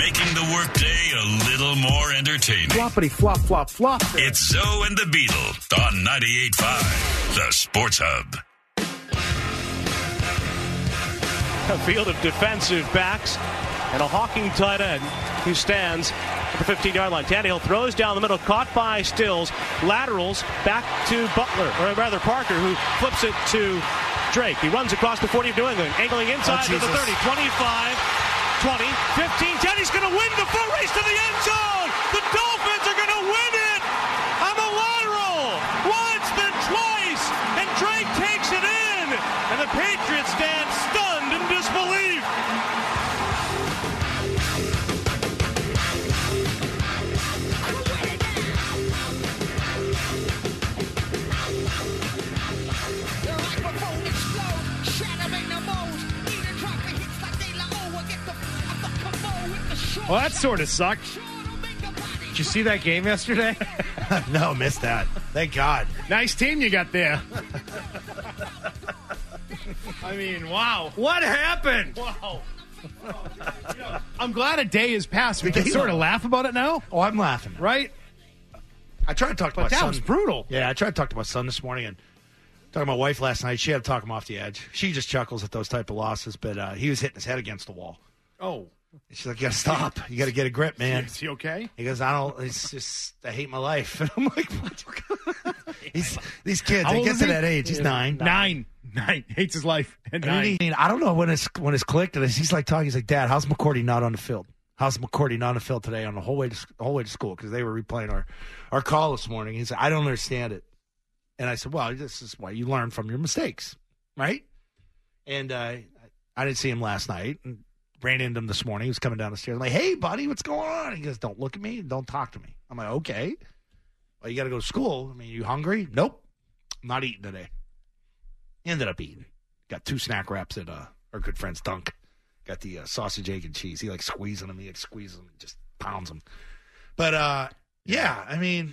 making the workday a little more entertaining. Floppity flop, flop, flop. It's Zoe and the Beetle on 98.5, the Sports Hub. A field of defensive backs and a hawking tight end who stands at the 15-yard line. Tannehill throws down the middle, caught by Stills, laterals back to Butler, or rather Parker, who flips it to Drake. He runs across the 40 of New England, angling inside to the 30, 25, 20, 15, 10. He's going to win the foot race to the end zone. The Dolphins are going to win it on the lateral. Once, then twice, and Drake takes it in, and the Patriots stand stunned in disbelief. Well, that sort of sucked. Did you see that game yesterday? No, missed that. Thank God. Nice team you got there. I mean, wow. What happened? Wow. I'm glad a day has passed. We can sort of laugh about it now. Oh, I'm laughing. Right? I tried to talk to my son. That was brutal. Yeah, I tried to talk to my son this morning and talking to my wife last night. She had to talk him off the edge. She just chuckles at those type of losses, but he was hitting his head against the wall. Oh. She's like, you got to stop. You got to get a grip, man. Is he okay? He goes, it's just, I hate my life. And I'm like, these kids, they get to that age. He's 9. 9. Hates his life. And 9. I don't know when it's clicked. And he's like talking. He's like, Dad, how's McCourty not on the field? How's McCourty not on the field today on the whole way to school? Because they were replaying our call this morning. He said, I don't understand it. And I said, well, this is why you learn from your mistakes, right? And I didn't see him last night. And ran into him this morning. He was coming down the stairs. I'm like, hey, buddy, what's going on? He goes, don't look at me and don't talk to me. I'm like, okay. Well, you got to go to school. I mean, you hungry? Nope. I'm not eating today. Ended up eating. Got 2 snack wraps at our good friend's Dunk. Got the sausage, egg, and cheese. He likes squeezing them. He like squeezes them. Just pounds them. But, yeah, I mean,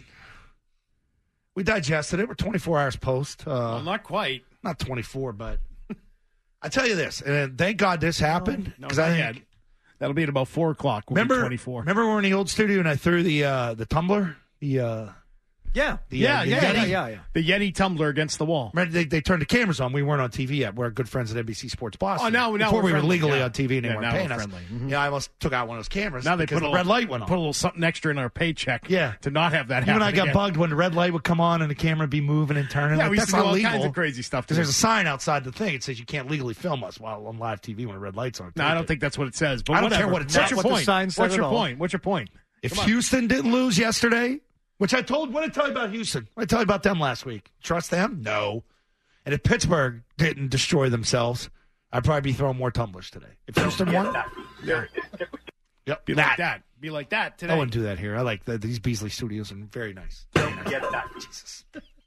we digested it. We're 24 hours post. Well, not quite. Not 24, but I tell you this, and thank God this happened. Because I think that'll be at about 4 o'clock. We'll be 24. Remember we were in the old studio and I threw the tumbler? Yeah. The Yeti? The Yeti tumbler against the wall. Remember, they turned the cameras on. We weren't on TV yet. We're good friends at NBC Sports Boston. Oh, now before we're we were friendly. legally on TV and they weren't paying us. Mm-hmm. Yeah, I almost took out one of those cameras. Now they because put the red light went on. Put a little something extra in our paycheck. Yeah. To not have that happen. You and I got bugged when the red light would come on and the camera would be moving and turning. Yeah, like, we used that's to do not all legal. kinds of crazy stuff. Because there's a sign outside the thing. It says you can't legally film us while on live TV when the red light's on. No, I don't think that's what it says. But I don't whatever. care what it says. What's your point? What's your point? If Houston didn't lose yesterday, which what did I tell you about Houston? What did I tell you about them last week? Trust them? No. And if Pittsburgh didn't destroy themselves, I'd probably be throwing more tumblers today. If Houston won, yep, Be like that. Be like that today. I wouldn't do that here. I like these Beasley studios are very nice. Very nice. Jesus.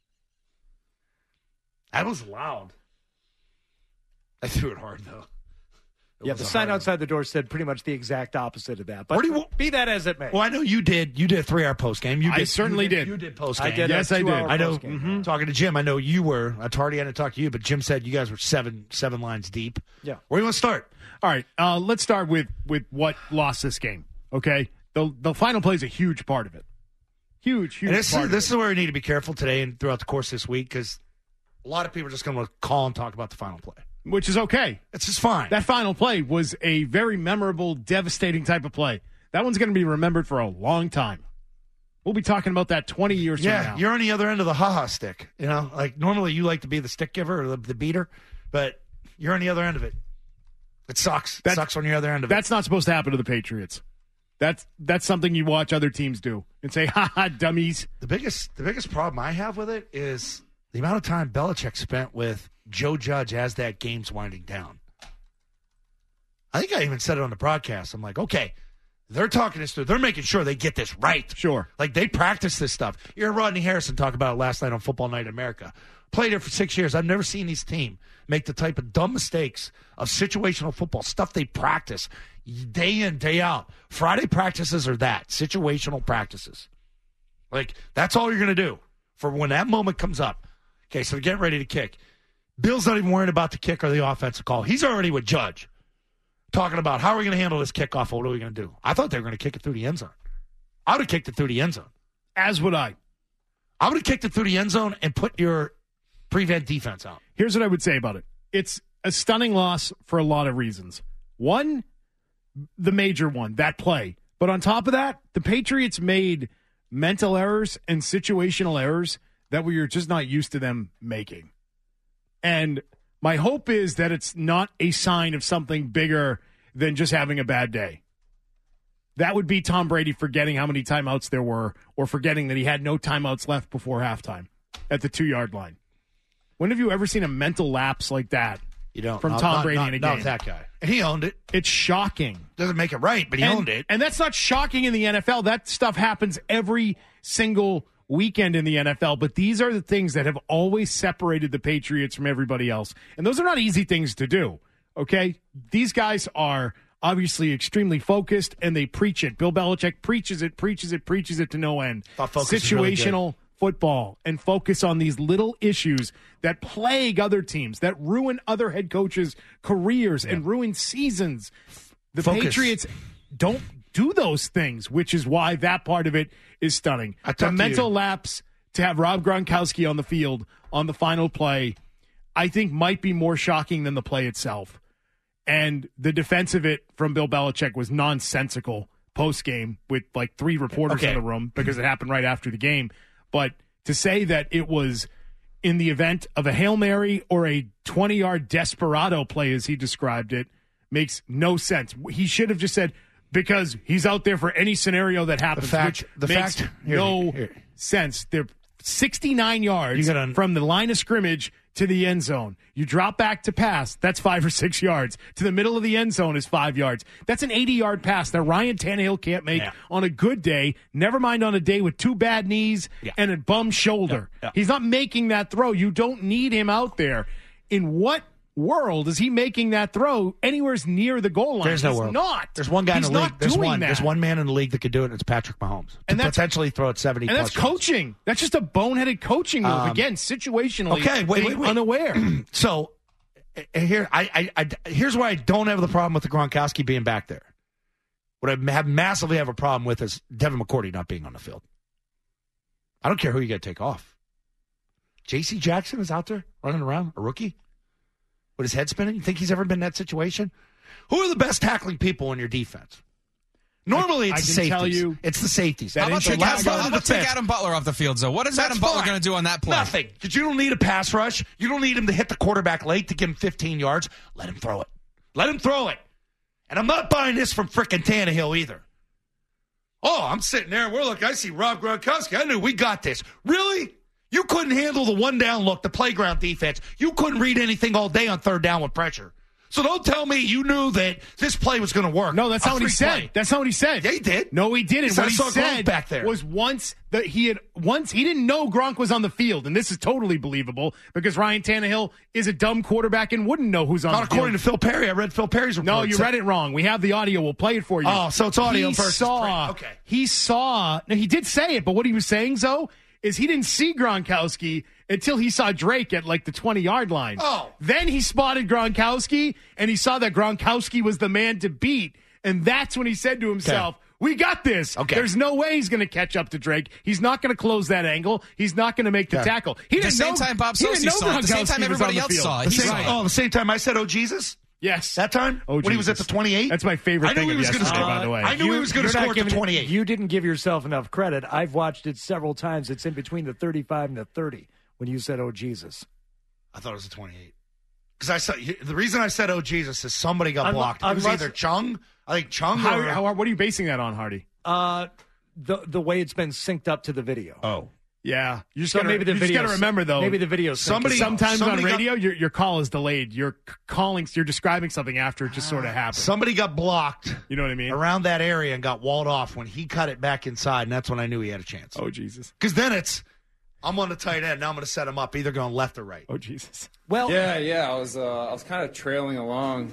That was loud. I threw it hard though. Yeah, the sign outside the door said pretty much the exact opposite of that. But be that as it may. Well, I know you did. You did a 3-hour post game. I certainly did. You did post game. I did. Yes, I did. I know. Mm-hmm. Talking to Jim, I know you were. Tardy hadn't talked to you, but Jim said you guys were seven lines deep. Yeah. Where do you want to start? All right. Let's start with what lost this game. Okay. The final play is a huge part of it. Huge and part. This is where we need to be careful today and throughout the course of this week because a lot of people are just going to call and talk about the final play. Which is okay. It's just fine. That final play was a very memorable, devastating type of play. That one's going to be remembered for a long time. We'll be talking about that 20 years from now. Yeah, you're on the other end of the ha-ha stick. You know, like normally you like to be the stick giver or the beater, but you're on the other end of it. It sucks. It sucks on the other end of it. That's not supposed to happen to the Patriots. That's something you watch other teams do and say, ha-ha, dummies. The biggest problem I have with it is the amount of time Belichick spent with Joe Judge as that game's winding down. I think I even said it on the broadcast. I'm like, okay, they're talking this through. They're making sure they get this right. Sure. Like they practice this stuff. You heard Rodney Harrison talk about it last night on Football Night in America. Played here for 6 years. I've never seen this team make the type of dumb mistakes of situational football, stuff they practice day in, day out. Friday practices are that, situational practices. Like, that's all you're going to do for when that moment comes up. Okay, so get ready to kick. Bill's not even worried about the kick or the offensive call. He's already with Judge. talking about how are we going to handle this kickoff? What are we going to do? I thought they were going to kick it through the end zone. I would have kicked it through the end zone. As would I. I would have kicked it through the end zone and put your prevent defense out. Here's what I would say about it. It's a stunning loss for a lot of reasons. One, the major one, that play. But on top of that, the Patriots made mental errors and situational errors that we are just not used to them making. And my hope is that it's not a sign of something bigger than just having a bad day. That would be Tom Brady forgetting how many timeouts there were, or forgetting that he had no timeouts left before halftime at the 2-yard line. When have you ever seen a mental lapse like that? You don't. From Tom Brady in a game. Not that guy. And he owned it. It's shocking. Doesn't make it right, but he owned it. And that's not shocking in the NFL. That stuff happens every single weekend in the NFL. But these are the things that have always separated the Patriots from everybody else. And those are not easy things to do, okay? These guys are obviously extremely focused, and they preach it. Bill Belichick preaches it to no end. Situational football, and focus on these little issues that plague other teams, that ruin other head coaches' careers and ruin seasons. The Patriots don't do those things, which is why that part of it is stunning. The mental lapse to have Rob Gronkowski on the field on the final play, I think might be more shocking than the play itself. And the defense of it from Bill Belichick was nonsensical post-game with like 3 reporters in the room because it happened right after the game. But to say that it was in the event of a Hail Mary or a 20-yard desperado play, as he described it, makes no sense. He should have just said, because he's out there for any scenario that happens, makes no sense. They're 69 yards from the line of scrimmage to the end zone. You drop back to pass, that's 5 or 6 yards. To the middle of the end zone is 5 yards. That's an 80-yard pass that Ryan Tannehill can't make on a good day, never mind on a day with 2 bad knees and a bum shoulder. He's not making that throw. You don't need him out there. In what world is he making that throw anywhere near the goal line? There's no world. Not. There's one guy in the league. There's one man in the league that could do it, and it's Patrick Mahomes. And potentially throw it 70 and that's coaching. Yards. That's just a boneheaded coaching move. Again, situationally, wait. Unaware. So here, here's why I don't have the problem with the Gronkowski being back there. What I massively have a problem with is Devin McCourty not being on the field. I don't care who you got to take off. J.C. Jackson is out there running around, a rookie. With his head spinning? You think he's ever been in that situation? Who are the best tackling people in your defense? Normally, it's the safeties. Tell you, it's the safeties. How about take Adam Butler off the field, though? What is Adam Butler going to do on that play? Nothing. Because you don't need a pass rush. You don't need him to hit the quarterback late to give him 15 yards. Let him throw it. Let him throw it. And I'm not buying this from frickin' Tannehill either. Oh, I'm sitting there. I see Rob Gronkowski. I knew we got this. Really? You couldn't handle the one-down look, the playground defense. You couldn't read anything all day on third down with pressure. So don't tell me you knew that this play was going to work. No, that's not what he said. That's not what he said. Yeah, he did. No, he didn't. What he said back there was he didn't know Gronk was on the field, and this is totally believable because Ryan Tannehill is a dumb quarterback and wouldn't know who's on the field. Not according to Phil Perry. I read Phil Perry's report. No, you read it wrong. We have the audio. We'll play it for you. Oh, so it's audio versus print. Okay. He did say it, but what he was saying, though, is he didn't see Gronkowski until he saw Drake at like the 20-yard line. Oh. Then he spotted Gronkowski, and he saw that Gronkowski was the man to beat. And that's when he said to himself, we got this. Okay. There's no way he's going to catch up to Drake. He's not going to close that angle. He's not going to make the tackle. At the same time Bob Sosey saw it. At the same time everybody else saw it. The same time I said, oh, Jesus? Yes. That time? Oh, when he was at the 28? That's my favorite thing of yesterday, by the way. I knew he was going to score at the 28. You didn't give yourself enough credit. I've watched it several times. It's in between the 35 and the 30 when you said, oh, Jesus. I thought it was the 28. Because the reason I said, oh, Jesus, is somebody got blocked. It was either Chung. I think Chung. What are you basing that on, Hardy? The way it's been synced up to the video. Oh. Yeah, you just got to remember though. Maybe the video. Sometimes on radio, your call is delayed. You're describing something after it just sort of happened. Somebody got blocked. You know what I mean? Around that area and got walled off when he cut it back inside, and that's when I knew he had a chance. Oh Jesus! Because then I'm on the tight end. Now I'm going to set him up, either going left or right. Oh Jesus! Well, yeah. I was kind of trailing along.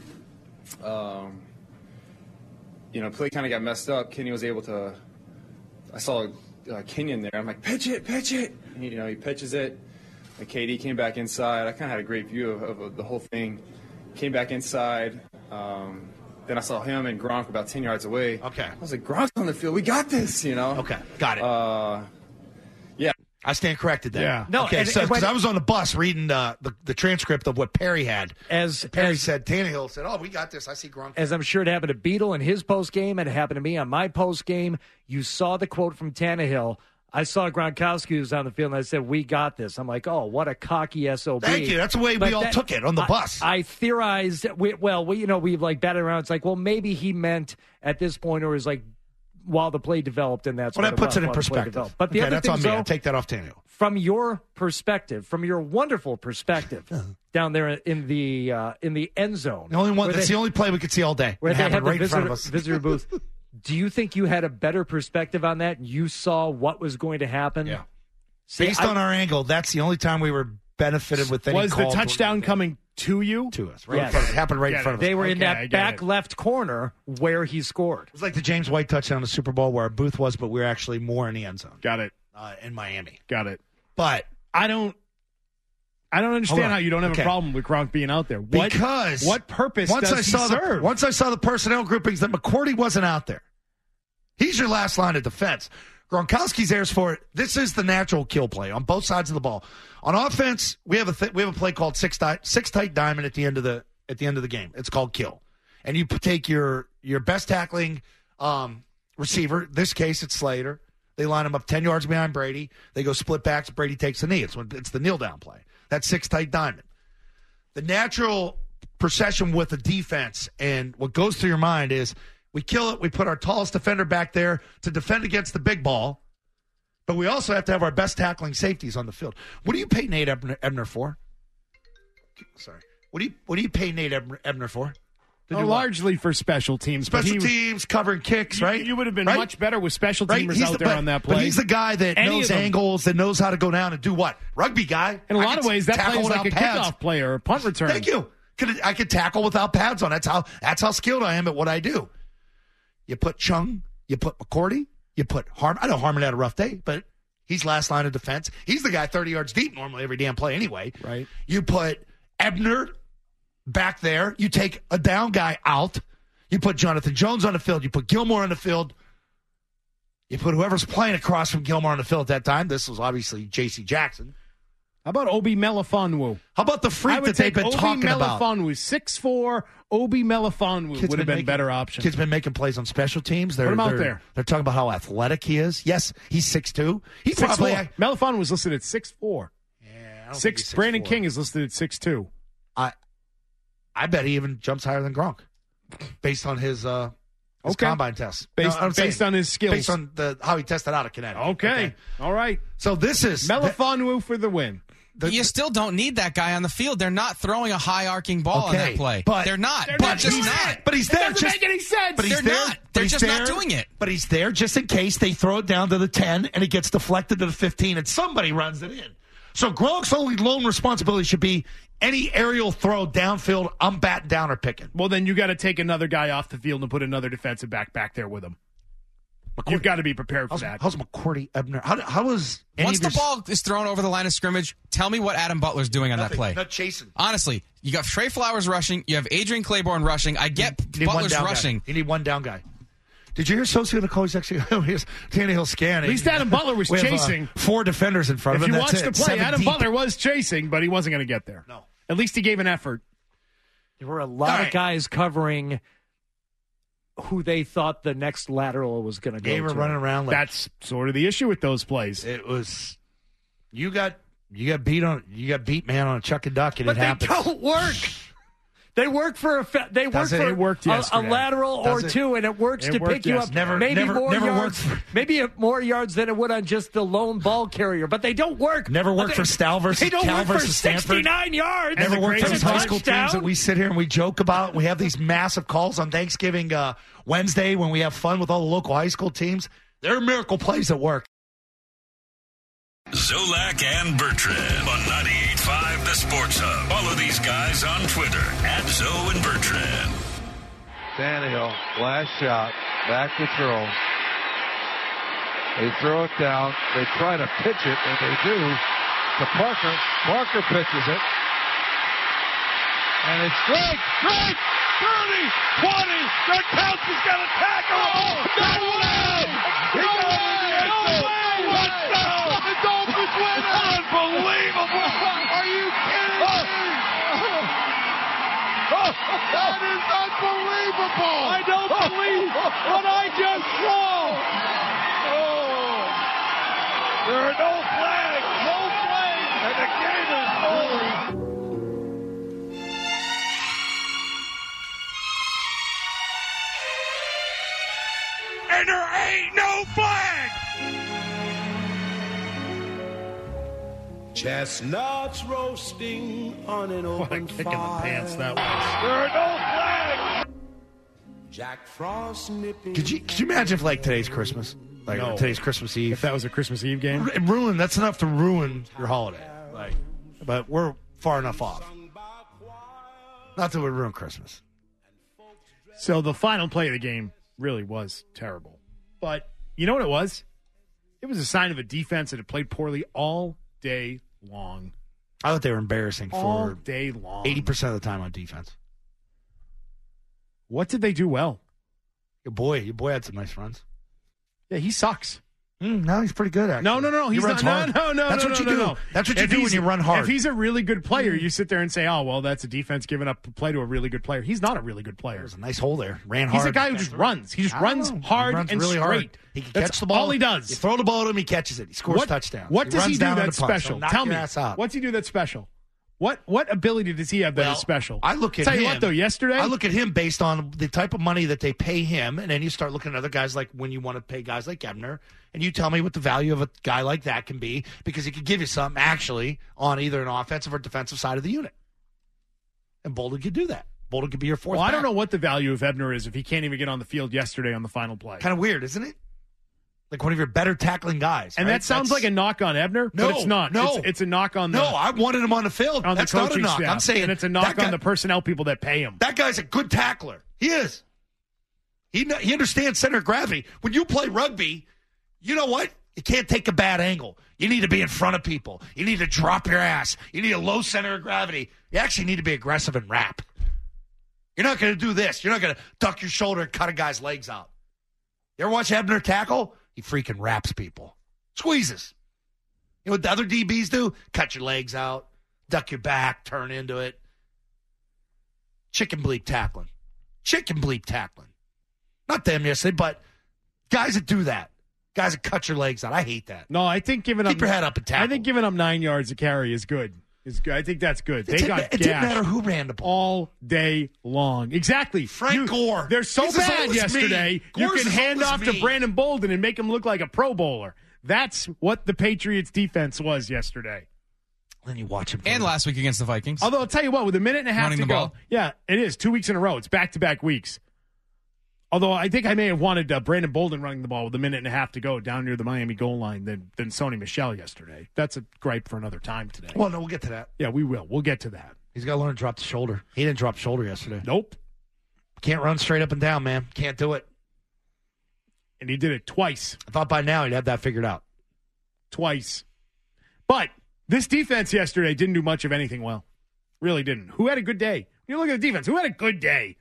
Play kind of got messed up. Kenny was able to. I saw Kenyon there. I'm like, pitch it. And, he pitches it. Like KD came back inside. I kind of had a great view of the whole thing. Came back inside. then I saw him and Gronk about 10 yards away. Okay. I was like, Gronk's on the field. We got this, you know? Okay, got it. Yeah. I stand corrected there. Yeah. No, okay, and- so and because when- I was on the bus reading the transcript of what Perry had. Perry As said, Tannehill said, "Oh, we got this. I see Gronk." As I'm sure it happened to Beetle in his post game, and it happened to me on my post game. You saw the quote from Tannehill. I saw Gronkowski was on the field, and I said, "We got this." I'm like, "Oh, what a cocky SOB!" Thank you. That's the way we all took it on the bus. I theorized. We like batted around. It's like, well, maybe he meant at this point, or is like while the play developed, and that's Well, what that puts was, it in while the play perspective. developed. But the Okay, other that's thing, on me. though, I take that off Tannehill. from your perspective, from your wonderful perspective, down there in the end zone, The only one. where That's they- the only play we could see all day. where It they happened had right the in front of us. visitor booth. Do you think you had a better perspective on that? You saw what was going to happen? Yeah. See, Based on our angle, that's the only time we were benefited with any Was the call touchdown coming to you? to us? Right Yes. in front of us. It happened right in front of us. They were in Okay, I that get back it. left corner where he scored. It was like the James White touchdown in the Super Bowl where our booth was, but we were actually more in the end zone Got it. in Miami. Got it. But I don't understand Hold on. how you don't have Okay. a problem with Gronk being out there. because What purpose once does I saw he serve? once I saw the personnel groupings that McCourty wasn't out there, he's your last line of defense. Gronkowski's there for it. This is the natural kill play on both sides of the ball. On offense, we have a play called six tight diamond at the end of the game. It's called kill, and you take your best tackling receiver. This case, it's Slater. They line him up 10 yards behind Brady. They go split backs. Brady takes the knee. It's the kneel down play. That's six tight diamond. The natural procession with the defense and what goes through your mind is we kill it. We put our tallest defender back there to defend against the big ball, but we also have to have our best tackling safeties on the field. What do you pay Nate Ebner for? Sorry. What do you pay Nate Ebner for? To do what? Largely for special teams. but Special he- teams, covering kicks, right? You would have been Right? much better with special Right? teamers He's out the- there but- on that play. But he's the guy that Any knows of them. angles, that knows how to go down and do what? Rugby guy. In a I lot can of ways, that tackle plays like a without pads. kickoff play or a punt return. Thank you. I could tackle without pads on. That's how skilled I am at what I do. You put Chung, you put McCourty, you put Harmon. I know Harmon had a rough day, but he's last line of defense. He's the guy 30 yards deep normally every damn play anyway. Right. You put Ebner back there. You take a down guy out. You put Jonathan Jones on the field. You put Gilmore on the field. You put whoever's playing across from Gilmore on the field at that time. This was obviously J.C. Jackson. How about Obi Melifonwu? How about the I freak would that they've take been Obi talking about? Melifonwu, 6'4", Obi Melifonwu would have been better option. Kid's been making plays on special teams. Put him out there. They're talking about how athletic he is. Yes, he's 6'2". He probably 6'4". Melifonwu was listed at 6'4". I don't think he's 6'4". Brandon King is listed at 6'2". I bet he even jumps higher than Gronk, based on his Okay. combine tests. Based on his skills. based on how he tested out of Connecticut. Okay. All right. So this is Melifonwu for the win. You still don't need that guy on the field. They're not throwing a high arcing ball on that play. But they're not. They're They're not just doing not. it. But he's there. Doesn't make any sense. But he's They're there. not. but They're he's just not there, doing it. But he's there just in case they throw it down to the 10 and it gets deflected to the 15 and somebody runs it in. So Gronk's only lone responsibility should be any aerial throw downfield. I'm batting down or picking. Well, then you got to take another guy off the field and put another defensive back there with him. You've got to be prepared for that. How's McCourty, Ebner? How was any Once of the your- ball is thrown over the line of scrimmage, tell me what Adam Butler's doing on that Nothing. play. Not chasing. Honestly, you got Trey Flowers rushing. You have Adrian Claiborne rushing. I get You need one Butler's down rushing. Guy. You need one down guy. Did you hear socioeconomics actually? His Tannehill scanning. At least Adam Butler was We have, chasing. 4 defenders in front If of him. you That's watch the it. play, 7 Adam deep. Butler was chasing, but he wasn't going to get there. No. At least he gave an effort. There were a lot All of right. guys covering who they thought the next lateral was going to go They were to. running around like That's sort of the issue with those plays. it was. You got beat, man, on a chuck and duck, and But it they happened. don't work. They work for It worked a yesterday. lateral or Does it? two, and it works It to worked pick you up. yesterday. Maybe Never more worked yards. for- Maybe more yards than it would on just the lone ball carrier. But they don't work. Never worked for Stal versus They don't Cal work versus for Stanford. 69 yards. Never worked for And a those high school touchdown. teams that we sit here and we joke about. We have these massive calls on Thanksgiving Wednesday when we have fun with all the local high school teams. There are miracle plays at work. Zolak and Bertrand on 98.5 The Sports Hub. Follow these guys on Twitter @Zo and Bertrand. Tannehill, last shot, back to throw. They throw it down. They try to pitch it, and they do to Parker. Parker pitches it. And it's strike! Gronkowski's got a tackle. No way! No way! Touchdown! The Dolphins win it! Unbelievable! Are you kidding me? That is unbelievable! I don't believe what I just saw! There are no flags! No flags! And the game is over! And there ain't no flag! Chestnuts roasting on an open What a kick in the pants that was. There are no flags! Jack Frost nipping. Could you imagine if, like, today's Christmas? Like, No. today's Christmas Eve? If that was a Christmas Eve game? That's enough to ruin your holiday. Like, but we're far enough off. Not that we ruin Christmas. So the final play of the game really was terrible. But you know what it was? It was a sign of a defense that had played poorly all day long. I thought they were embarrassing All for day long. 80% of the time on defense. What did they do well? Your boy had some nice runs. Yeah, he sucks. No, he's pretty good, actually. No. He He's runs not. hard. No. That's what you do. No. That's what you If do when he's- you run hard. If he's a really good player, you sit there and say, oh, well, that's a defense giving up a play to a really good player. He's not a really good player. There's a nice hole there. Ran hard. He's a guy who just runs. He just runs hard and really straight. hard. He can That's catch the ball. all he does. You throw the ball to him, he catches it. He scores touchdowns. What does he runs do down that's into punch. special? He'll knock Tell your me. ass out. What's he do that's special? What ability does he have that is special? I look at Tell him. you what, though, yesterday. I look at him based on the type of money that they pay him, and then you start looking at other guys like when you want to pay guys like Ebner, and you tell me what the value of a guy like that can be because he could give you something actually on either an offensive or defensive side of the unit. And Bolden could do that. Bolden could be your fourth. Well, I don't back. know what the value of Ebner is if he can't even get on the field yesterday on the final play. Kind of weird, isn't it? Like one of your better tackling guys. And right? that sounds like a knock on Ebner, No, but it's not. no. It's a knock on the No, I wanted him on the field. on That's the not a coaching knock. staff. I'm saying and it's a knock that guy- on the personnel people that pay him. That guy's a good tackler. He is. He understands center of gravity. When you play rugby, you know what? You can't take a bad angle. You need to be in front of people. You need to drop your ass. You need a low center of gravity. You actually need to be aggressive and rap. You're not going to do this. You're not going to duck your shoulder and cut a guy's legs out. You ever watch Ebner tackle? He freaking raps people. Squeezes. You know what the other DBs do? Cut your legs out, duck your back, turn into it. Chicken bleep tackling. Chicken bleep tackling. Not them yesterday, but guys that do that. Guys that cut your legs out. I hate that. No, I think giving Keep up your head up and tackle. I think giving up 9 yards a carry is good. I think that's good. They got it didn't matter gashed who ran the ball. all day long. Exactly. Frank Gore. They're so He's as bad old as yesterday. me. You Gore's can as hand old as off to me. Brandon Bolden and make him look like a Pro Bowler. That's what the Patriots defense was yesterday. Then you watch him. And last week against the Vikings. Although I'll tell you what, with a minute and a half Running to the go, ball. yeah, it is 2 weeks in a row. It's back-to-back weeks. Although I think I may have wanted Brandon Bolden running the ball with a minute and a half to go down near the Miami goal line than Sony Michel yesterday. That's a gripe for another time today. Well, no, we'll get to that. Yeah, we will. We'll get to that. He's got to learn to drop the shoulder. He didn't drop the shoulder yesterday. Nope. Can't run straight up and down, man. Can't do it. And he did it twice. I thought by now he'd have that figured out. Twice. But this defense yesterday didn't do much of anything well. Really didn't. Who had a good day? You look at the defense. Who had a good day?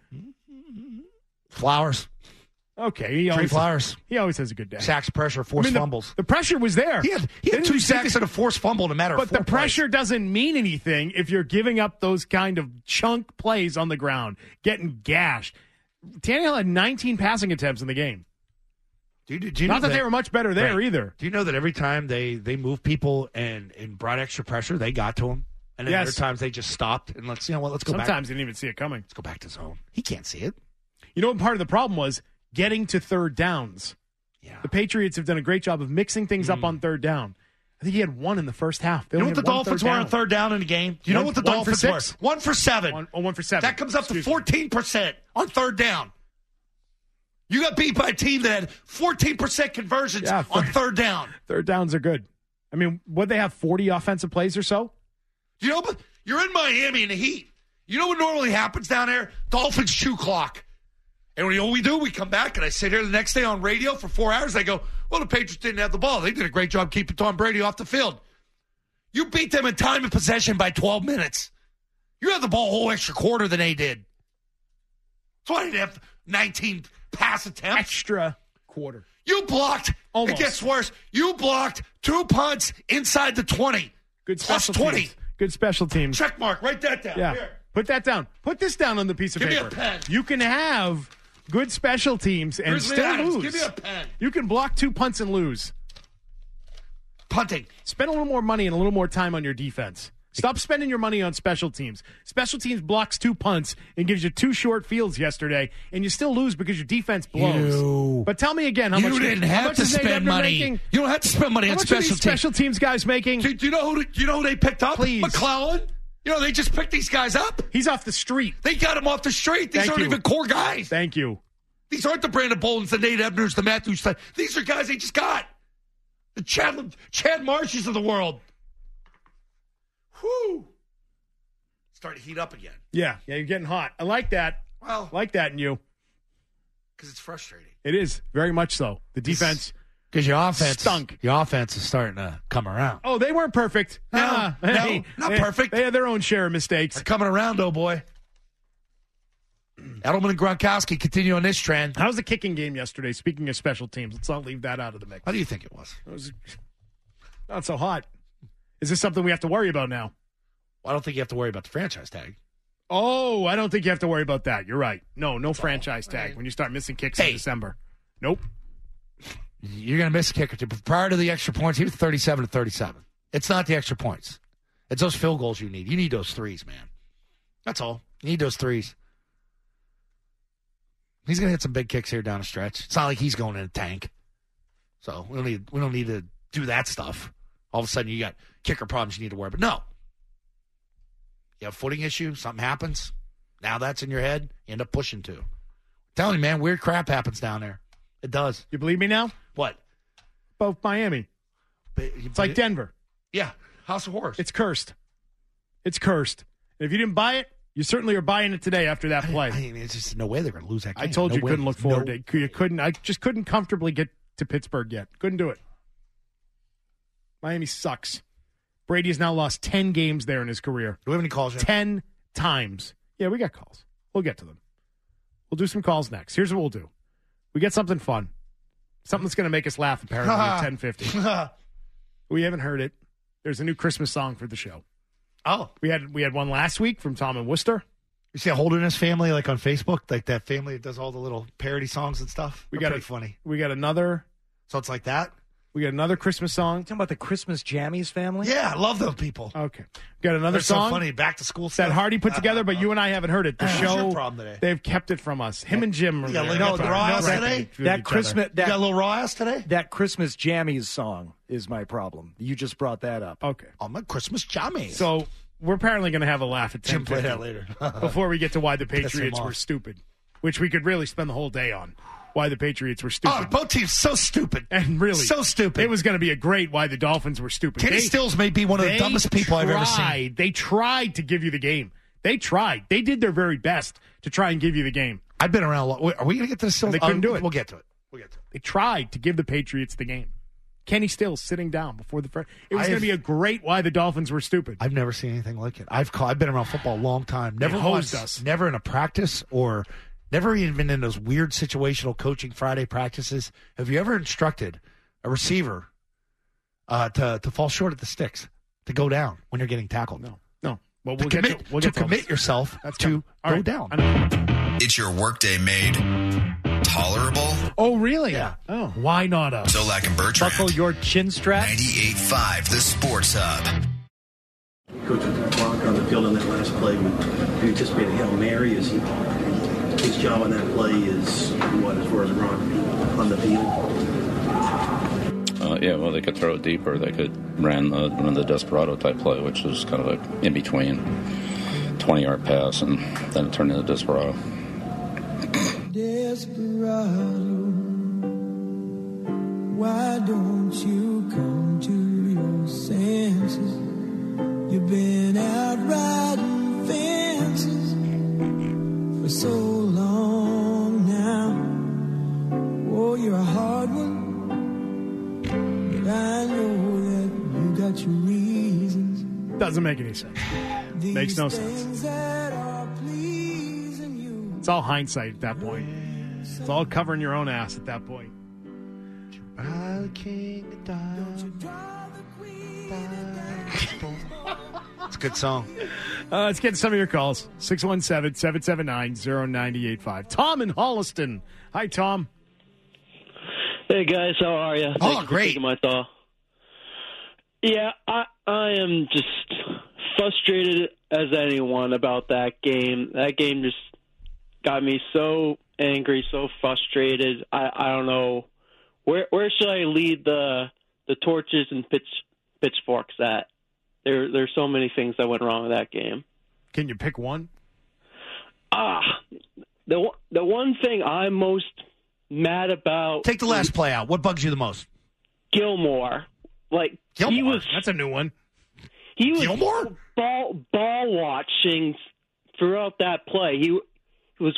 Flowers. Okay. Trey Flowers. He always has a good day. Sacks, pressure, forced the fumbles. The pressure was there. He had two sacks and a forced fumble in a matter of But 4 the pressure doesn't mean anything if you're giving up those kind of chunk plays on the ground, getting gashed. Tannehill had 19 passing attempts in the game. Do you know Not that they were much better there Right. either. Do you know that every time they move people and brought extra pressure, they got to him? And then Yes. other times they just stopped and let's go back. Sometimes they didn't even see it coming. Let's go back to zone. He can't see it. You know what part of the problem was? Getting to third downs. Yeah. The Patriots have done a great job of mixing things up on third down. I think he had one in the first half. They You know only what the had one Dolphins third were down. on third down in the game? Do you know what the One for Dolphins were? 6? 1 for 7. 1 for 7. That comes up to Excuse me. 14% on third down. You got beat by a team that had 14% conversions Yeah, on third down. Third downs are good. I mean, would they have 40 offensive plays or so? You know, but you're in Miami in the heat. You know what normally happens down there? Dolphins chew clock. And what we do, we come back, and I sit here the next day on radio for 4 hours. I go, well, the Patriots didn't have the ball. They did a great job keeping Tom Brady off the field. You beat them in time of possession by 12 minutes. You had the ball a whole extra quarter than they did. So I didn't have 19 pass attempts. Extra quarter. You blocked. Almost. It gets worse. You blocked 2 punts inside the 20. Good Plus special 20. teams. Good special teams. Check mark. Write that down. Yeah. Here. Put that down. Put this down on the piece of Give me paper. a pen. You can have good special teams and Grizzly still Adams, lose. give me a pen. You can block 2 punts and lose. Punting. Spend a little more money and a little more time on your defense. Stop spending your money on special teams. Special teams blocks 2 punts and gives you 2 short fields yesterday, and you still lose because your defense blows. But tell me again, how You much didn't how have much to is Nate spend Ebner money. making? You don't have to spend money How on much are these special teams. special teams guys making? Do you know who they picked up? Please. McClellan. You know, they just picked these guys up. He's off the street. They got him off the street. These Thank aren't you. even core guys. Thank you. These aren't the Brandon Boltons, the Nate Ebners, the Matthew Stein. These are guys they just got. The Chad Marshes of the world. Whew. Starting to heat up again. Yeah, you're getting hot. I like that. Well, I like that in you. because it's frustrating. It is, very much so. The defense. Because your offense stunk. Your offense is starting to come around. Oh, they weren't perfect. No, not perfect. They had their own share of mistakes. They're coming around, oh boy. Edelman and Gronkowski continue on this trend. How's the kicking game yesterday? Speaking of special teams, let's not leave that out of the mix. How do you think it was? It was not so hot. Is this something we have to worry about now? Well, I don't think you have to worry about the franchise tag. Oh, I don't think you have to worry about that. You're right. No franchise tag when you start missing kicks in December. Nope. You're going to miss a kicker. Prior to the extra points, he was 37 to 37. It's not the extra points. It's those field goals you need. You need those threes, man. That's all. You need those threes. He's going to hit some big kicks here down the stretch. It's not like he's going in a tank. So we don't need to do that stuff. All of a sudden you got kicker problems you need to worry about. No. You have a footing issue, something happens. Now that's in your head. You end up pushing to. I'm telling you, man, weird crap happens down there. It does. You believe me now? What? Both Miami. It's like Denver. Yeah. House of Horrors. It's cursed. It's cursed. And if you didn't buy it, you certainly are buying it today after that play. I mean, it's just no way they're going to lose that game. I told you way. couldn't look forward to it. You couldn't. I just couldn't comfortably get to Pittsburgh yet. Couldn't do it. Miami sucks. Brady has now lost 10 games there in his career. Do we have any calls yet? 10 times. Yeah, we got calls. We'll get to them. We'll do some calls next. Here's what we'll do. We get something fun. Something that's going to make us laugh, apparently, at 10:50. We haven't heard it. There's a new Christmas song for the show. Oh. We had one last week from Tom and Worcester. You see a Holderness family, like on Facebook? Like that family that does all the little parody songs and stuff? They're pretty funny. We got another. So it's like that? We got another Christmas song. Talking about the Christmas Jammies family? Yeah, I love those people. Okay. We got another They're song. so funny. Back to school stuff. That Hardy put together, but you and I haven't heard it. The What's show, your problem today? they've kept it from us. Him and Jim. You got a little raw ass today? That Christmas, You got a little raw ass today? that Christmas Jammies song is my problem. You just brought that up. Okay. On my Christmas jammies. So we're apparently going to have a laugh at 10:50. Jim, play that later. Before we get to why the Piss him Patriots off. were stupid, which we could really spend the whole day on. Why the Patriots were stupid. Oh, both teams so stupid. And really. So stupid. It was going to be a great why the Dolphins were stupid. Kenny Stills may be one of the dumbest people I've ever seen. They tried to give you the game. They tried. They did their very best to try and give you the game. I've been around a lot. Are we going to get to the Stills? They couldn't do it. We'll get to it. They tried to give the Patriots the game. Kenny Stills sitting down before the first. It was going to be a great why the Dolphins were stupid. I've never seen anything like it. I've been around football a long time. Never hosed once, us. Never in a practice or never even been in those weird situational coaching Friday practices. Have you ever instructed a receiver to fall short at the sticks, to go down when you're getting tackled? No. Well, we'll to get commit, to, we'll get to commit yourself That's to coming. All go right. down. I know. It's your workday made tolerable. Oh, really? Yeah. Oh, why not us? Zolak and Bertrand. Buckle your chin strap. 98.5 The Sports Hub. Coach Gronk on the field on that last play. Do you anticipate a Hail Mary? Is his job on that play is what, as far as Gronk on the field? Yeah, well, they could throw it deep, or they could run the Desperado type play, which was kind of a in between 20-yard pass, and then it turned into Desperado. Desperado, why don't you come to your senses? You've been out riding fences for so long now. Oh, you're a hard one, but I know that you got your reasons. Doesn't make any sense. Makes no sense. Things that are pleasing you. It's all hindsight at that point. It's all covering your own ass at that point. It's a good song. Let's get some of your calls. 617-779-0985. Tom in Holliston. Hi, Tom. Hey, guys. How are you? Oh, Thank you for great. taking my call. Yeah, I am just frustrated as anyone about that game. That game just got me so angry, so frustrated. I don't know. Where should I lead the torches and pitchforks at? There's so many things that went wrong with that game. Can you pick one? The one thing I'm most mad about. Take the last play out. What bugs you the most? Gilmore. Like Gilmore? That's a new one. He was Gilmore? ball watching throughout that play. He was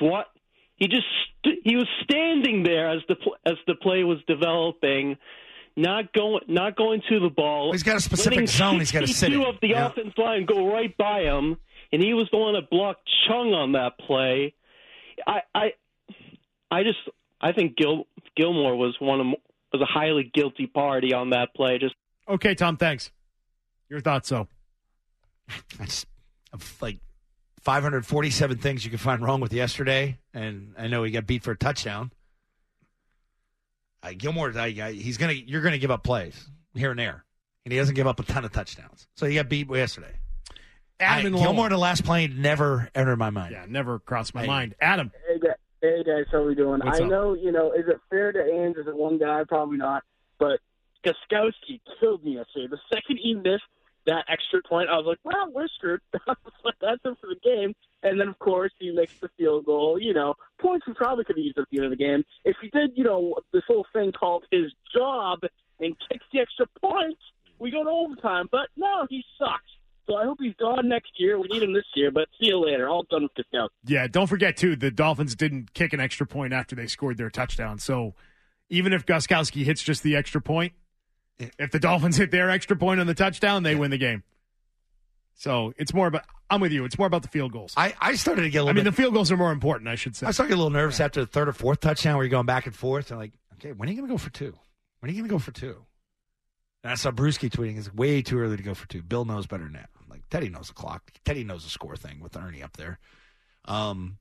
standing there as the play was developing. Not going to the ball. He's got a specific zone he's got to sit in. Of the offense line go right by him, and he was the one that blocked Chung on that play. I think Gilmore was a highly guilty party on that play. Okay, Tom. Thanks. Your thoughts, though? That's like 547 things you can find wrong with yesterday, and I know he got beat for a touchdown. Gilmore, you're gonna give up plays here and there, and he doesn't give up a ton of touchdowns. So he got beat yesterday. Gilmore, the last play, never entered my mind. Yeah, never crossed my mind. Adam. Hey guys, how we doing? What's up? Know, is it fair to Ames? Is it one guy? Probably not. But Gostkowski killed me yesterday. The second he missed that extra point, I was like, well, we're screwed. That's it for the game. And then, of course, he makes the field goal. Points we probably could have used at the end of the game. If he did, this whole thing called his job and kicks the extra points, we go to overtime. But no, he sucks. So I hope he's gone next year. We need him this year, but see you later. All done with Gostkowski. Yeah, don't forget, too, the Dolphins didn't kick an extra point after they scored their touchdown. So even if Gostkowski hits just the extra point, if the Dolphins hit their extra point on the touchdown, they win the game. So it's more about – I'm with you. It's more about the field goals. I started to get a little the field goals are more important, I should say. I started to get a little nervous after the third or fourth touchdown where you're going back and forth. And like, okay, when are you going to go for two? When are you going to go for two? And I saw Brewski tweeting, it's way too early to go for two. Bill knows better than that. Like, Teddy knows the clock. Teddy knows the score thing with Ernie up there. I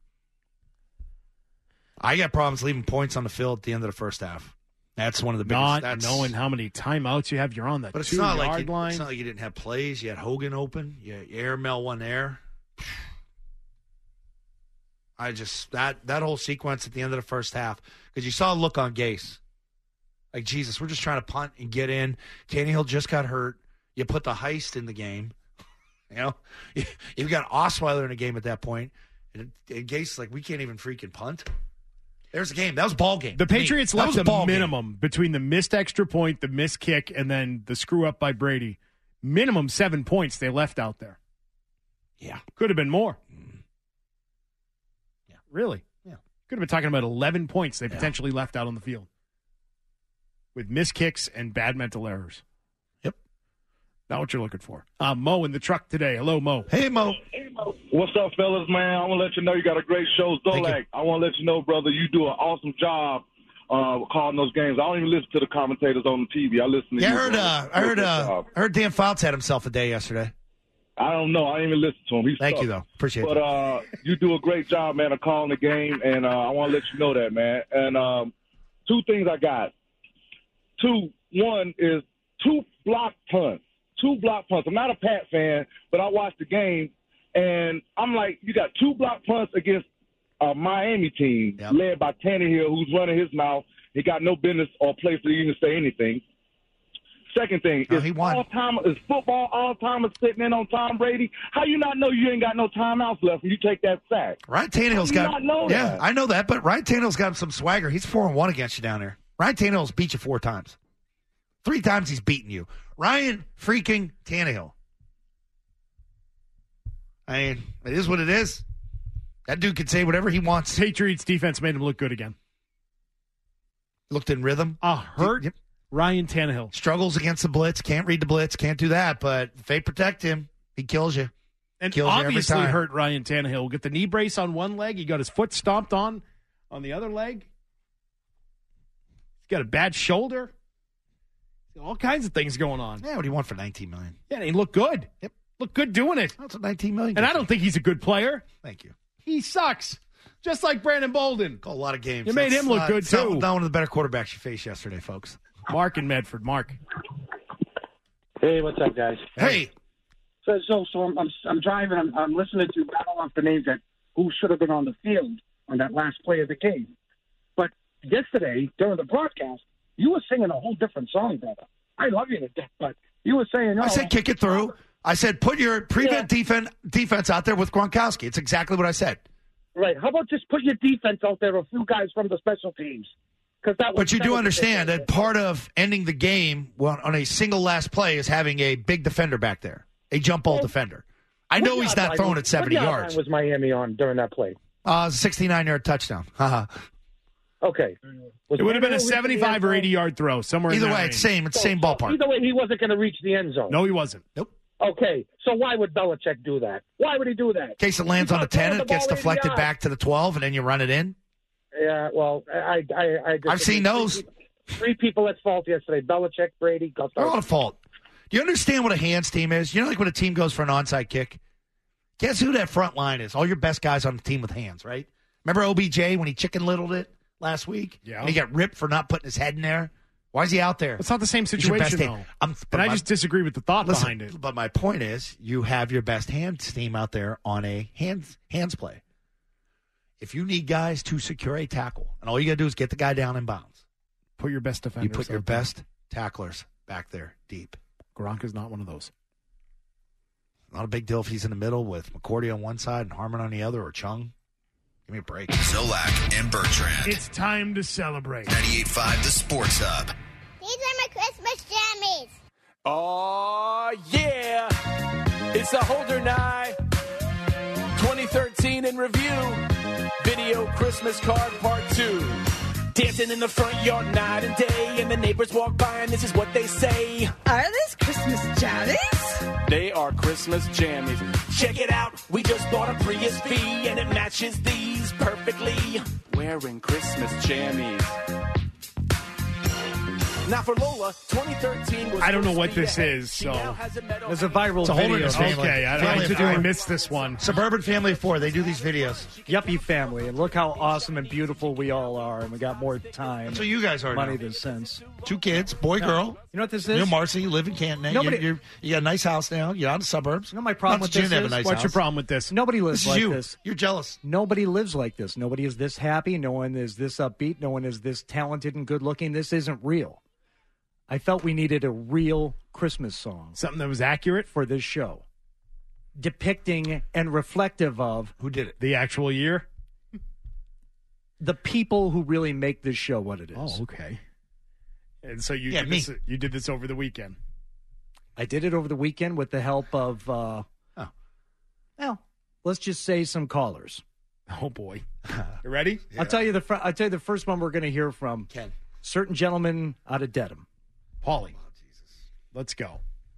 got problems leaving points on the field at the end of the first half. That's one of the biggest. Not knowing how many timeouts you have, you're on that 2-yard line. It's not like you didn't have plays. You had Hogan open. You air Mel one there. That whole sequence at the end of the first half, because you saw a look on Gase. Like, Jesus, we're just trying to punt and get in. Tannehill just got hurt. You put the heist in the game. You've got Osweiler in the game at that point. And Gase is like, we can't even freaking punt. There's a game. That was a ball game. The Patriots left a minimum between the missed extra point, the missed kick, and then the screw up by Brady. Minimum 7 points they left out there. Yeah. Could have been more. Yeah. Really? Yeah. Could have been talking about 11 points they potentially left out on the field with missed kicks and bad mental errors. Yep. Not what you're looking for. Mo in the truck today. Hello, Mo. Hey, Mo. What's up, fellas, man? I want to let you know you got a great show. Zolak, I want to let you know, brother, you do an awesome job calling those games. I don't even listen to the commentators on the TV. I listen to you. I heard Dan Fouts had himself a day yesterday. I don't know. I didn't even listen to him. Thank you, though. Appreciate it. But you do a great job, man, of calling the game, and I want to let you know that, man. And two things I got. One is two block punts. I'm not a Pat fan, but I watched the game. And I'm like, you got two block punts against a Miami team led by Tannehill, who's running his mouth. He got no business or place to even say anything. Second thing, is football all-timers sitting in on Tom Brady? How you not know you ain't got no timeouts left when you take that sack? Ryan Tannehill's got – yeah, I know that, but Ryan Tannehill's got some swagger. He's 4-1 against you down there. Ryan Tannehill's beat you 4 times. 3 times he's beaten you. Ryan freaking Tannehill. I mean, it is what it is. That dude can say whatever he wants. Patriots defense made him look good again. Looked in rhythm. Hurt Ryan Tannehill. Struggles against the blitz. Can't read the blitz. Can't do that. But if they protect him, he kills you. And Kills you every obviously time. hurt Ryan Tannehill. Get the knee brace on one leg. He got his foot stomped on the other leg. He's got a bad shoulder. All kinds of things going on. Yeah, what do you want for $19 million? Yeah, and he looked good. Yep. Looked good doing it. That's what $19 million. And I don't think he's a good player. Thank you. He sucks. Just like Brandon Bolden. Call a lot of games. You made him look good, too. Not one of the better quarterbacks you faced yesterday, folks. Mark in Medford. Mark. Hey, what's up, guys? Hey. So I'm driving. I'm listening to battle off the names that who should have been on the field on that last play of the game. But yesterday during the broadcast, you were singing a whole different song, brother. I love you to death, but you were saying, I said kick it through. I said put your prevent defense out there with Gronkowski. It's exactly what I said. Right. How about just put your defense out there, a few guys from the special teams? But you do understand that part of ending the game on a single last play is having a big defender back there, a jump ball defender. I know he's not throwing it 70 yards. What was Miami on during that play? 69-yard touchdown. Okay. It would have been a 75 or 80-yard throw somewhere. Either in that way, range. it's same ballpark. Either way, he wasn't going to reach the end zone. No, he wasn't. Nope. Okay, so why would Belichick do that? Why would he do that? In case it lands on the 10, it gets deflected back to the 12, and then you run it in. Yeah, well, I've seen those. Three people at fault yesterday: Belichick, Brady, Gus. They're all at fault. Do you understand what a hands team is? You know, like when a team goes for an onside kick? Guess who that front line is? All your best guys on the team with hands, right? Remember OBJ when he chicken littled it last week? Yeah. And he got ripped for not putting his head in there? Why is he out there? It's not the same He's your best situation, though. team. And I just disagree with the thought behind it. But my point is, you have your best hands team out there on a hands play. If you need guys to secure a tackle, and all you got to do is get the guy down in bounds. Put your best defenders. You put your best tacklers back there deep. Gronk is not one of those. Not a big deal if he's in the middle with McCourty on one side and Harmon on the other, or Chung. Give me a break. Zolak and Bertrand. It's time to celebrate. 98.5 The Sports Hub. These are my Christmas jammies. Oh, yeah. It's the Holder Night 2013 in review. Video Christmas card part 2. Dancing in the front yard night and day, and the neighbors walk by and this is what they say. Are these Christmas jammies? They are Christmas jammies. Check it out, we just bought a Prius V and it matches these perfectly. Wearing Christmas jammies. Now for Lola, 2013 was. I don't know what this is, so. There's a viral It's a video. Holderness family. Okay, I missed this one. Suburban family of 4. They do these videos. Yuppie family. And look how awesome and beautiful we all are. And we got more time. That's what you guys are Money now. than sense. 2 kids, boy, girl. You know what this You know, is? Marcy, you live in Canton. Nobody- You got a nice house now. You're out in the suburbs. You know my problem Not with that you this didn't have is? a nice What's your house. problem with this? Nobody lives This is like you. this. You're jealous. Nobody lives like this. Nobody is this happy. No one is this upbeat. No one is this talented and good looking. This isn't real. I felt we needed a real Christmas song. Something that was accurate for this show. Depicting and reflective of who did it. The actual year? The people who really make this show what it is. Oh, okay. And so you did this over the weekend. I did it over the weekend with the help of well, let's just say some callers. Oh boy. You ready? Yeah. I'll tell you the first one we're going to hear from. Ken. Certain gentleman out of Dedham. Paulie. Oh, Jesus. Let's go.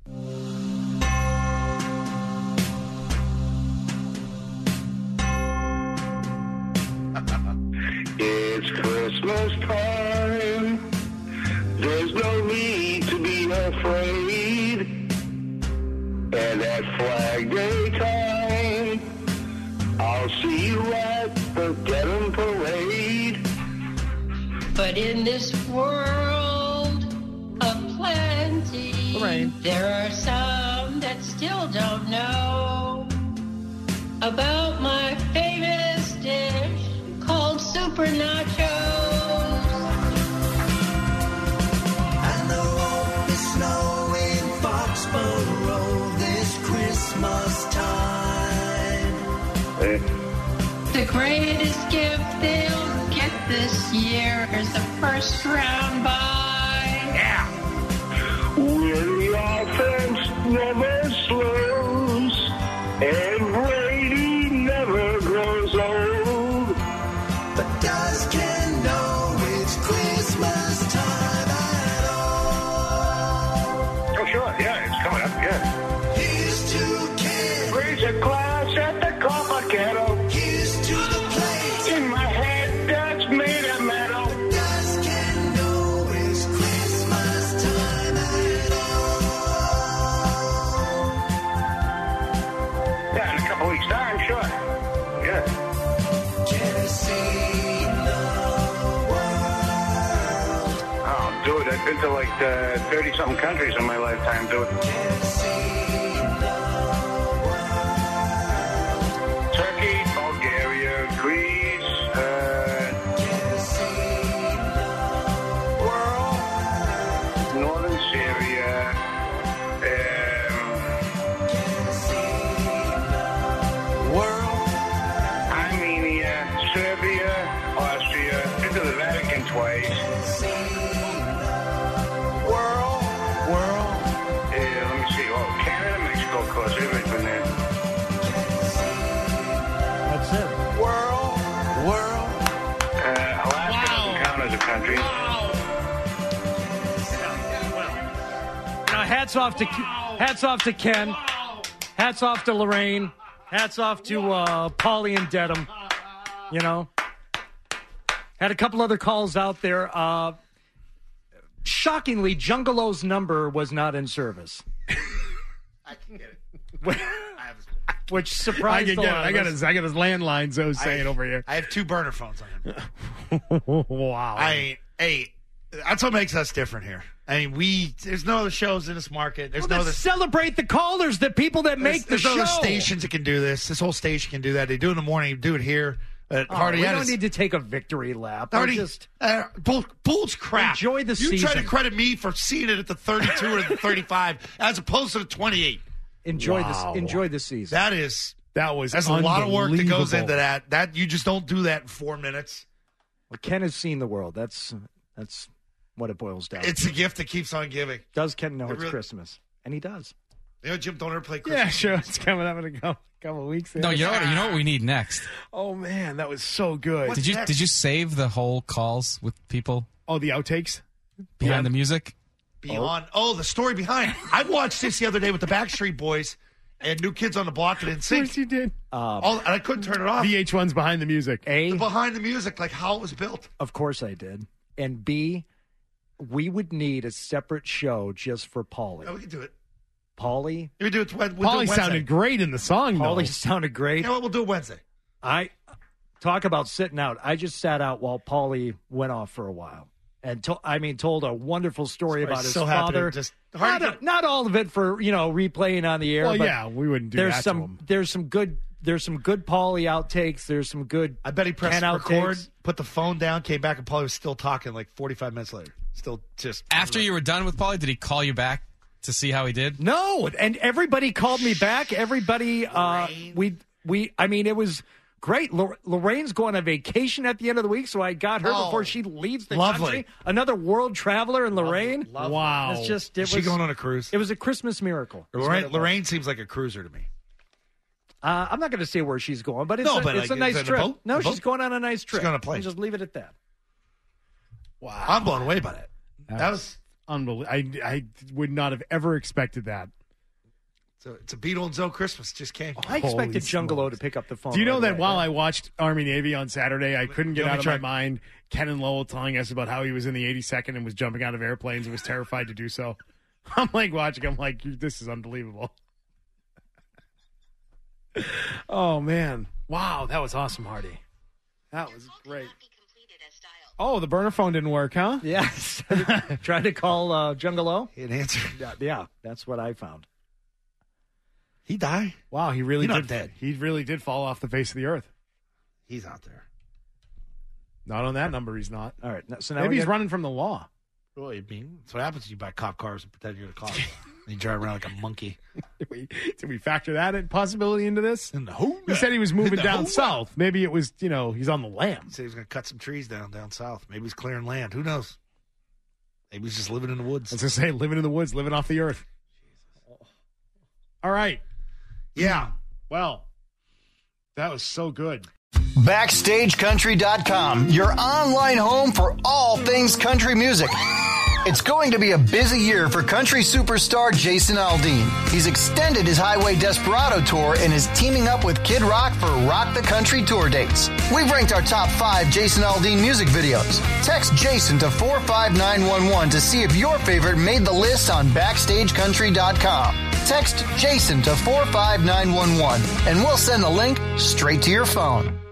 It's Christmas time. There's no need to be afraid. And at Flag Day time, I'll see you at the Dedham Parade. But in this world of plenty, there are some that still don't know about my famous dish called Super Nachos. And there won't be snow in Foxborough this Christmas time. The greatest gift they'll get this year is the first round bye. Yeah. Where the offense never slows and Brady never grows old. But does Ken know it's Christmas time at all? Oh, sure. Yeah, it's coming up. Yeah. Here's to Ken. Raise a glass do it. I've been to like 30-something countries in my lifetime doing it. Turkey, Bulgaria, Greece, Northern Syria, Armenia, Serbia, Austria, been to the Vatican twice. Let me see. Oh, Canada, Mexico, of course. Everybody's been there. That's it. Alaska doesn't count as a country. Hats off to Ken. Hats off to Lorraine. Hats off to Paulie and Dedham. You know, had a couple other calls out there. Shockingly, Jungalo's number was not in service. I can get it. Which surprised a lot of I got us. his landline, so saying over here. I have 2 burner phones on him. Wow. That's what makes us different here. I mean, there's no other shows in this market. There's no other celebrate the callers, the people that make the there's show. no other stations that can do this. This whole station can do that. They do it in the morning. You do it here. Hardy, we don't need to take a victory lap. Hardy, Just Bull's crap. enjoy the you season. try to credit me for seeing it at the 32 or the 35 as opposed to the 28. Enjoy the season. That's a lot of work that goes into that. That you just don't do that in 4 minutes. Well, Ken has seen the world. That's what it boils down to. It's a gift that keeps on giving. Does Ken know it's Christmas? And he does. You know, Jim, don't ever play Christmas. Yeah, sure. It's coming up in a couple of weeks. No, you know what we need next. Oh man, that was so good. Did you save the whole calls with people? Oh, the outtakes behind the music. The story behind. I watched this the other day with the Backstreet Boys and New Kids on the Block and NSYNC. Of course you did. And I couldn't turn it off. VH1's behind the music. Behind the music, like how it was built. Of course I did. And B, we would need a separate show just for Paulie. Yeah, we can do it. Paulie? We do it. Paulie sounded great in the song, though. Paulie sounded great. You know what? We'll do it Wednesday. I talk about sitting out. I just sat out while Paulie went off for a while. And told a wonderful story about his father. Not all of it for replaying on the air. Well, but yeah, we wouldn't do that to him. There's some good Paulie outtakes. There's some good. I bet he pressed Ken record, outtakes. put the phone down, came back, and Paulie was still talking like 45 minutes later. Still just after you were done with Paulie, did he call you back to see how he did? No, and everybody called me back. Everybody, it was great. Lorraine's going on vacation at the end of the week, so I got her before she leaves the country. Another world traveler in Lorraine. Lovely. Wow. Is she going on a cruise? It was a Christmas miracle. Lorraine seems like a cruiser to me. I'm not going to say where she's going, but it's a nice is it a trip. boat? No, A boat? she's going on a nice trip. She's going on a plane. We'll just leave it at that. Wow. I'm blown away by that. That was unbelievable. I would not have ever expected that. It's a Beetle and Zoe Christmas. Just came. I expected Jungalo to pick up the phone. Do you know right that away. while I watched Army Navy on Saturday, I couldn't get Let me out of try. my mind Ken and Lowell telling us about how he was in the 82nd and was jumping out of airplanes and was terrified to do so. I'm like watching. I'm like, this is unbelievable. Oh, man. Wow, that was awesome, Hardy. That was great. Oh, the burner phone didn't work, huh? Yes. Tried to call Jungalo. He didn't answer. Yeah, that's what I found. He died? Wow, he really He's did. not dead. He really did fall off the face of the earth. He's out there. Not on that number, he's not. All right. So now Maybe we he's got- running from the law. Well, I mean, that's what happens when you buy cop cars and pretend you're a cop. You drive around like a monkey. Did we factor that possibility into this? No. He said he was moving No. down south. Maybe it was, he's on the lam. He said he was going to cut some trees down south. Maybe he's clearing land. Who knows? Maybe he's just living in the woods. I was going to say, living in the woods, living off the earth. All right. Yeah. Well, that was so good. BackstageCountry.com, your online home for all things country music. It's going to be a busy year for country superstar Jason Aldean. He's extended his Highway Desperado tour and is teaming up with Kid Rock for Rock the Country tour dates. We've ranked our top 5 Jason Aldean music videos. Text Jason to 45911 to see if your favorite made the list on BackstageCountry.com. Text Jason to 45911 and we'll send the link straight to your phone.